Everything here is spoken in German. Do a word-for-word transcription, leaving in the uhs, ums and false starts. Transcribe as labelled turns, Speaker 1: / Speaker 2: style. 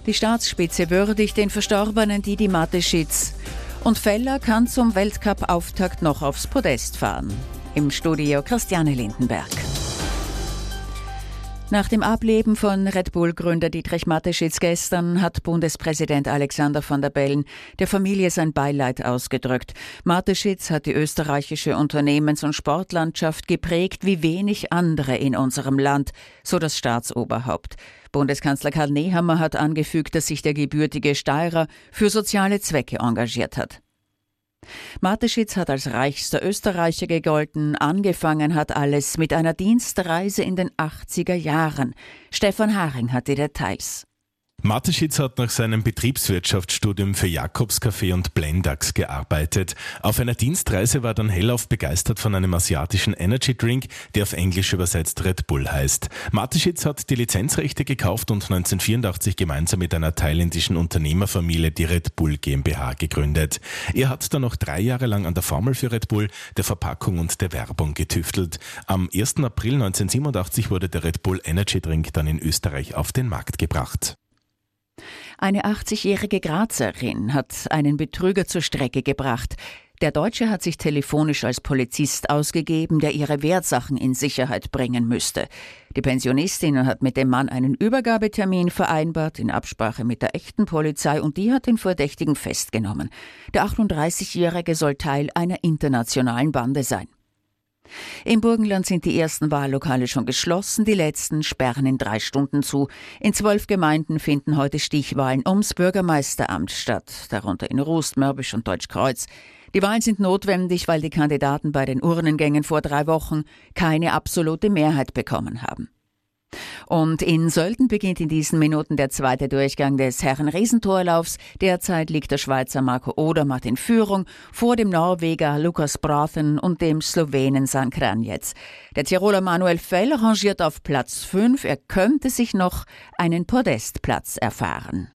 Speaker 1: Die Staatsspitze würdigt den verstorbenen Didi Mateschitz. Und Feller kann zum Weltcup-Auftakt noch aufs Podest fahren. Im Studio Christiane Lindenberg. Nach dem Ableben von Red Bull-Gründer Dietrich Mateschitz gestern hat Bundespräsident Alexander Van der Bellen der Familie sein Beileid ausgedrückt. Mateschitz hat die österreichische Unternehmens- und Sportlandschaft geprägt wie wenig andere in unserem Land, so das Staatsoberhaupt. Bundeskanzler Karl Nehammer hat angefügt, dass sich der gebürtige Steirer für soziale Zwecke engagiert hat. Mateschitz hat als reichster Österreicher gegolten. Angefangen hat alles mit einer Dienstreise in den achtziger Jahren. Stefan Haring hat die Details.
Speaker 2: Mateschitz hat nach seinem Betriebswirtschaftsstudium für Jakobs-Café und Blendax gearbeitet. Auf einer Dienstreise war dann hellauf begeistert von einem asiatischen Energy-Drink, der auf Englisch übersetzt Red Bull heißt. Mateschitz hat die Lizenzrechte gekauft und neunzehnhundertvierundachtzig gemeinsam mit einer thailändischen Unternehmerfamilie die Red Bull GmbH gegründet. Er hat dann noch drei Jahre lang an der Formel für Red Bull, der Verpackung und der Werbung getüftelt. Am ersten April neunzehnhundertsiebenundachtzig wurde der Red Bull Energy Drink dann in Österreich auf den Markt gebracht.
Speaker 1: Eine achtzigjährige Grazerin hat einen Betrüger zur Strecke gebracht. Der Deutsche hat sich telefonisch als Polizist ausgegeben, der ihre Wertsachen in Sicherheit bringen müsste. Die Pensionistin hat mit dem Mann einen Übergabetermin vereinbart, in Absprache mit der echten Polizei, und die hat den Verdächtigen festgenommen. Der achtunddreißigjährige soll Teil einer internationalen Bande sein. Im Burgenland sind die ersten Wahllokale schon geschlossen, die letzten sperren in drei Stunden zu. In zwölf Gemeinden finden heute Stichwahlen ums Bürgermeisteramt statt, darunter in Rust, Mörbisch und Deutschkreuz. Die Wahlen sind notwendig, weil die Kandidaten bei den Urnengängen vor drei Wochen keine absolute Mehrheit bekommen haben. Und in Sölden beginnt in diesen Minuten der zweite Durchgang des Herren-Riesentorlaufs. Derzeit liegt der Schweizer Marco Odermatt in Führung vor dem Norweger Lukas Brathen und dem Slowenen San Kranjec. Der Tiroler Manuel Feller rangiert auf Platz fünf. Er könnte sich noch einen Podestplatz erfahren.